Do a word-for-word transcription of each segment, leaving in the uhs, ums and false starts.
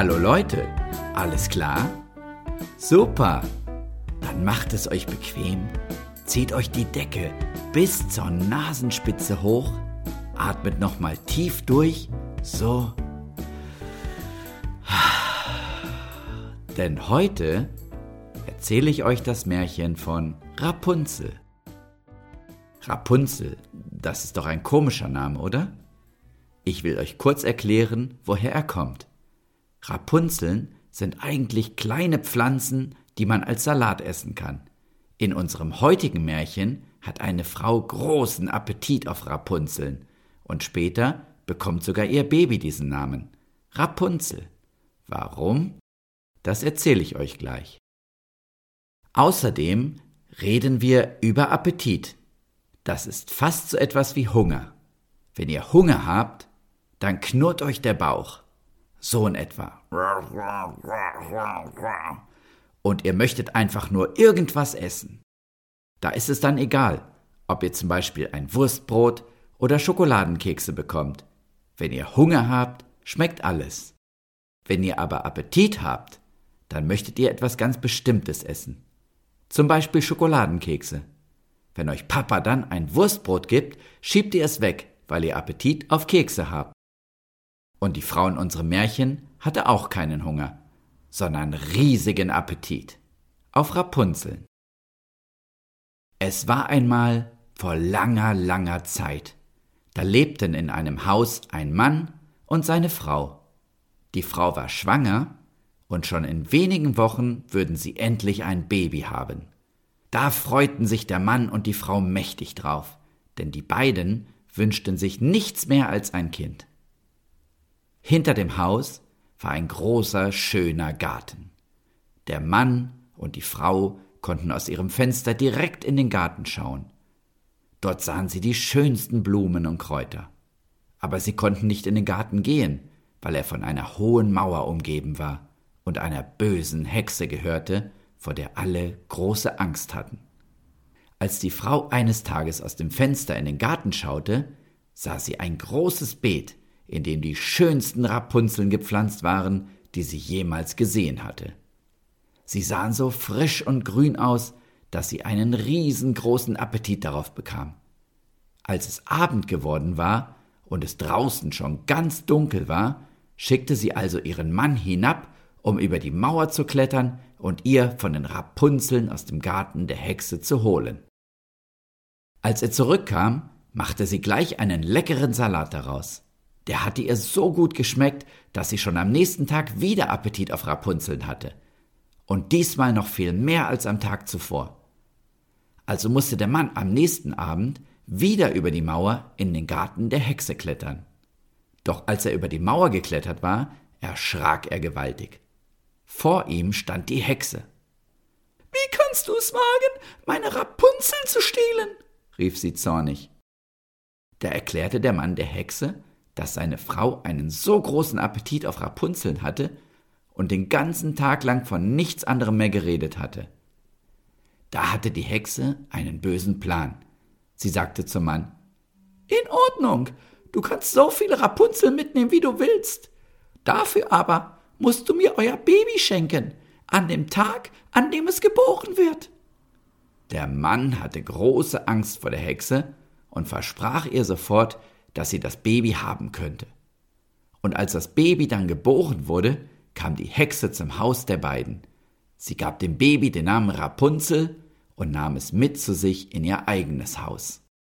Hallo Leute, alles klar? Super, dann macht es euch bequem, zieht euch die Decke bis zur Nasenspitze hoch, atmet nochmal tief durch, so. Denn heute erzähle ich euch das Märchen von Rapunzel. Rapunzel, das ist doch ein komischer Name, oder? Ich will euch kurz erklären, woher er kommt. Rapunzeln sind eigentlich kleine Pflanzen, die man als Salat essen kann. In unserem heutigen Märchen hat eine Frau großen Appetit auf Rapunzeln und später bekommt sogar ihr Baby diesen Namen, Rapunzel. Warum? Das erzähle ich euch gleich. Außerdem reden wir über Appetit. Das ist fast so etwas wie Hunger. Wenn ihr Hunger habt, dann knurrt euch der Bauch. So in etwa. Und ihr möchtet einfach nur irgendwas essen. Da ist es dann egal, ob ihr zum Beispiel ein Wurstbrot oder Schokoladenkekse bekommt. Wenn ihr Hunger habt, schmeckt alles. Wenn ihr aber Appetit habt, dann möchtet ihr etwas ganz Bestimmtes essen. Zum Beispiel Schokoladenkekse. Wenn euch Papa dann ein Wurstbrot gibt, schiebt ihr es weg, weil ihr Appetit auf Kekse habt. Und die Frau in unserem Märchen hatte auch keinen Hunger, sondern riesigen Appetit auf Rapunzeln. Es war einmal vor langer, langer Zeit. Da lebten in einem Haus ein Mann und seine Frau. Die Frau war schwanger und schon in wenigen Wochen würden sie endlich ein Baby haben. Da freuten sich der Mann und die Frau mächtig drauf, denn die beiden wünschten sich nichts mehr als ein Kind. Hinter dem Haus war ein großer, schöner Garten. Der Mann und die Frau konnten aus ihrem Fenster direkt in den Garten schauen. Dort sahen sie die schönsten Blumen und Kräuter. Aber sie konnten nicht in den Garten gehen, weil er von einer hohen Mauer umgeben war und einer bösen Hexe gehörte, vor der alle große Angst hatten. Als die Frau eines Tages aus dem Fenster in den Garten schaute, sah sie ein großes Beet, in dem die schönsten Rapunzeln gepflanzt waren, die sie jemals gesehen hatte. Sie sahen so frisch und grün aus, dass sie einen riesengroßen Appetit darauf bekam. Als es Abend geworden war und es draußen schon ganz dunkel war, schickte sie also ihren Mann hinab, um über die Mauer zu klettern und ihr von den Rapunzeln aus dem Garten der Hexe zu holen. Als er zurückkam, machte sie gleich einen leckeren Salat daraus. Der hatte ihr so gut geschmeckt, dass sie schon am nächsten Tag wieder Appetit auf Rapunzeln hatte. Und diesmal noch viel mehr als am Tag zuvor. Also musste der Mann am nächsten Abend wieder über die Mauer in den Garten der Hexe klettern. Doch als er über die Mauer geklettert war, erschrak er gewaltig. Vor ihm stand die Hexe. »Wie kannst du es wagen, meine Rapunzel zu stehlen?« rief sie zornig. Da erklärte der Mann der Hexe, dass seine Frau einen so großen Appetit auf Rapunzeln hatte und den ganzen Tag lang von nichts anderem mehr geredet hatte. Da hatte die Hexe einen bösen Plan. Sie sagte zum Mann: »In Ordnung, du kannst so viele Rapunzeln mitnehmen, wie du willst. Dafür aber musst du mir euer Baby schenken, an dem Tag, an dem es geboren wird.« Der Mann hatte große Angst vor der Hexe und versprach ihr sofort, dass sie das Baby haben könnte. Und als das Baby dann geboren wurde, kam die Hexe zum Haus der beiden. Sie gab dem Baby den Namen Rapunzel und nahm es mit zu sich in ihr eigenes Haus.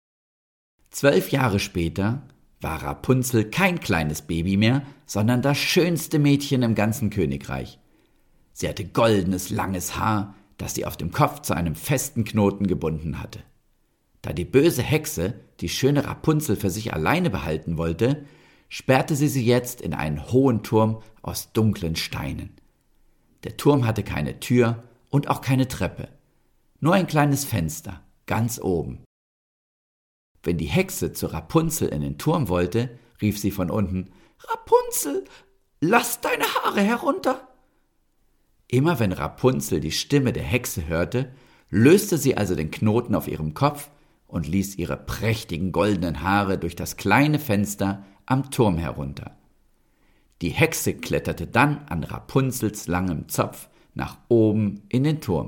Zwölf Jahre später war Rapunzel kein kleines Baby mehr, sondern das schönste Mädchen im ganzen Königreich. Sie hatte goldenes, langes Haar, das sie auf dem Kopf zu einem festen Knoten gebunden hatte. Da die böse Hexe die schöne Rapunzel für sich alleine behalten wollte, sperrte sie sie jetzt in einen hohen Turm aus dunklen Steinen. Der Turm hatte keine Tür und auch keine Treppe, nur ein kleines Fenster, ganz oben. Wenn die Hexe zu Rapunzel in den Turm wollte, rief sie von unten: »Rapunzel, lass deine Haare herunter!« Immer wenn Rapunzel die Stimme der Hexe hörte, löste sie also den Knoten auf ihrem Kopf und ließ ihre prächtigen goldenen Haare durch das kleine Fenster am Turm herunter. Die Hexe kletterte dann an Rapunzels langem Zopf nach oben in den Turm.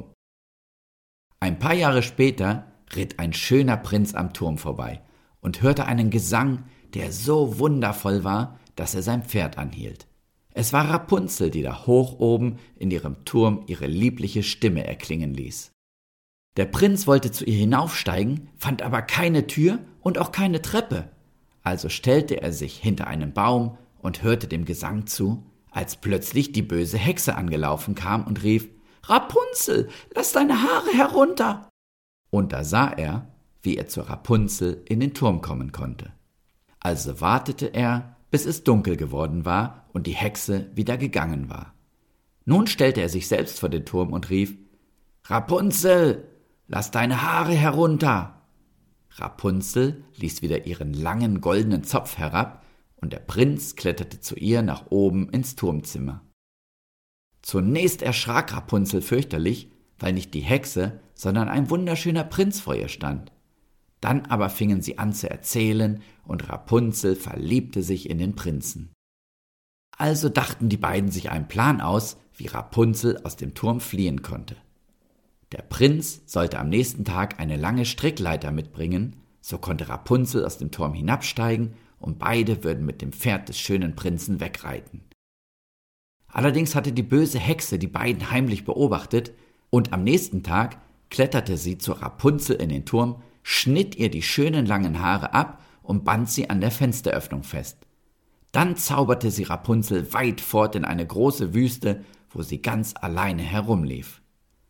Ein paar Jahre später ritt ein schöner Prinz am Turm vorbei und hörte einen Gesang, der so wundervoll war, dass er sein Pferd anhielt. Es war Rapunzel, die da hoch oben in ihrem Turm ihre liebliche Stimme erklingen ließ. Der Prinz wollte zu ihr hinaufsteigen, fand aber keine Tür und auch keine Treppe. Also stellte er sich hinter einen Baum und hörte dem Gesang zu, als plötzlich die böse Hexe angelaufen kam und rief: »Rapunzel, lass deine Haare herunter!« Und da sah er, wie er zur Rapunzel in den Turm kommen konnte. Also wartete er, bis es dunkel geworden war und die Hexe wieder gegangen war. Nun stellte er sich selbst vor den Turm und rief: »Rapunzel, lass deine Haare herunter!« Rapunzel ließ wieder ihren langen goldenen Zopf herab und der Prinz kletterte zu ihr nach oben ins Turmzimmer. Zunächst erschrak Rapunzel fürchterlich, weil nicht die Hexe, sondern ein wunderschöner Prinz vor ihr stand. Dann aber fingen sie an zu erzählen und Rapunzel verliebte sich in den Prinzen. Also dachten die beiden sich einen Plan aus, wie Rapunzel aus dem Turm fliehen konnte. Der Prinz sollte am nächsten Tag eine lange Strickleiter mitbringen, so konnte Rapunzel aus dem Turm hinabsteigen und beide würden mit dem Pferd des schönen Prinzen wegreiten. Allerdings hatte die böse Hexe die beiden heimlich beobachtet und am nächsten Tag kletterte sie zu Rapunzel in den Turm, schnitt ihr die schönen langen Haare ab und band sie an der Fensteröffnung fest. Dann zauberte sie Rapunzel weit fort in eine große Wüste, wo sie ganz alleine herumlief.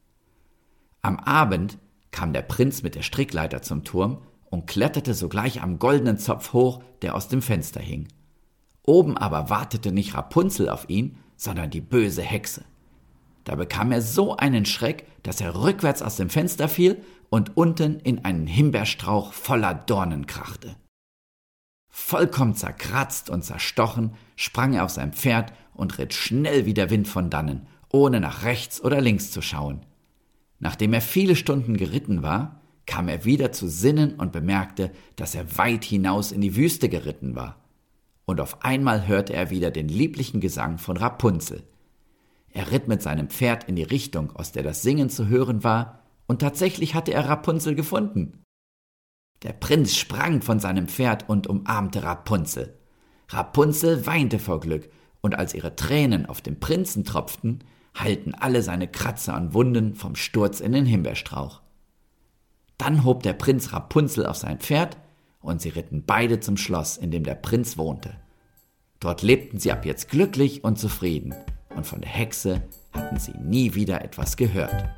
Am Abend kam der Prinz mit der Strickleiter zum Turm und kletterte sogleich am goldenen Zopf hoch, der aus dem Fenster hing. Oben aber wartete nicht Rapunzel auf ihn, sondern die böse Hexe. Da bekam er so einen Schreck, dass er rückwärts aus dem Fenster fiel und unten in einen Himbeerstrauch voller Dornen krachte. Vollkommen zerkratzt und zerstochen sprang er auf sein Pferd und ritt schnell wie der Wind von dannen, ohne nach rechts oder links zu schauen. Nachdem er viele Stunden geritten war, kam er wieder zu Sinnen und bemerkte, dass er weit hinaus in die Wüste geritten war. Und auf einmal hörte er wieder den lieblichen Gesang von Rapunzel. Er ritt mit seinem Pferd in die Richtung, aus der das Singen zu hören war, und tatsächlich hatte er Rapunzel gefunden. Der Prinz sprang von seinem Pferd und umarmte Rapunzel. Rapunzel weinte vor Glück, und als ihre Tränen auf den Prinzen tropften, heilten alle seine Kratzer und Wunden vom Sturz in den Himbeerstrauch. Dann hob der Prinz Rapunzel auf sein Pferd, und sie ritten beide zum Schloss, in dem der Prinz wohnte. Dort lebten sie ab jetzt glücklich und zufrieden, und von der Hexe hatten sie nie wieder etwas gehört.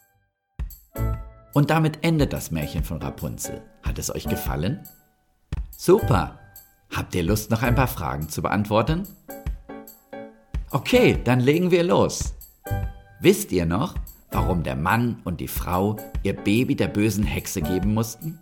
Und damit endet das Märchen von Rapunzel. Hat es euch gefallen? Super! Habt ihr Lust, noch ein paar Fragen zu beantworten? Okay, dann legen wir los. Wisst ihr noch, warum der Mann und die Frau ihr Baby der bösen Hexe geben mussten?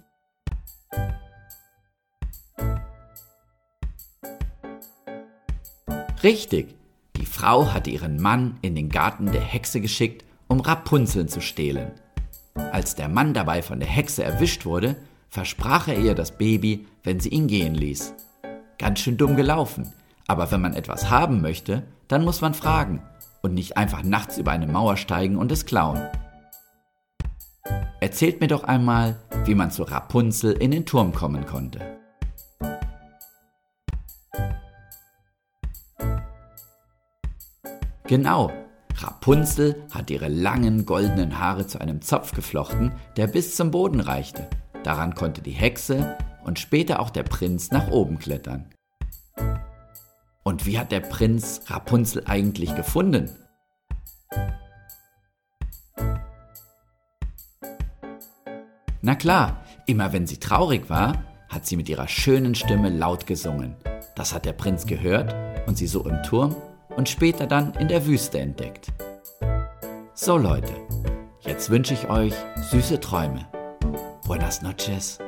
Richtig, die Frau hatte ihren Mann in den Garten der Hexe geschickt, um Rapunzeln zu stehlen. Als der Mann dabei von der Hexe erwischt wurde, versprach er ihr das Baby, wenn sie ihn gehen ließ. Ganz schön dumm gelaufen, aber wenn man etwas haben möchte, dann muss man fragen und nicht einfach nachts über eine Mauer steigen und es klauen. Erzählt mir doch einmal, wie man zu Rapunzel in den Turm kommen konnte. Genau, Rapunzel hat ihre langen goldenen Haare zu einem Zopf geflochten, der bis zum Boden reichte. Daran konnte die Hexe und später auch der Prinz nach oben klettern. Und wie hat der Prinz Rapunzel eigentlich gefunden? Na klar, immer wenn sie traurig war, hat sie mit ihrer schönen Stimme laut gesungen. Das hat der Prinz gehört und sie so im Turm und später dann in der Wüste entdeckt. So Leute, jetzt wünsche ich euch süße Träume. Buenas noches.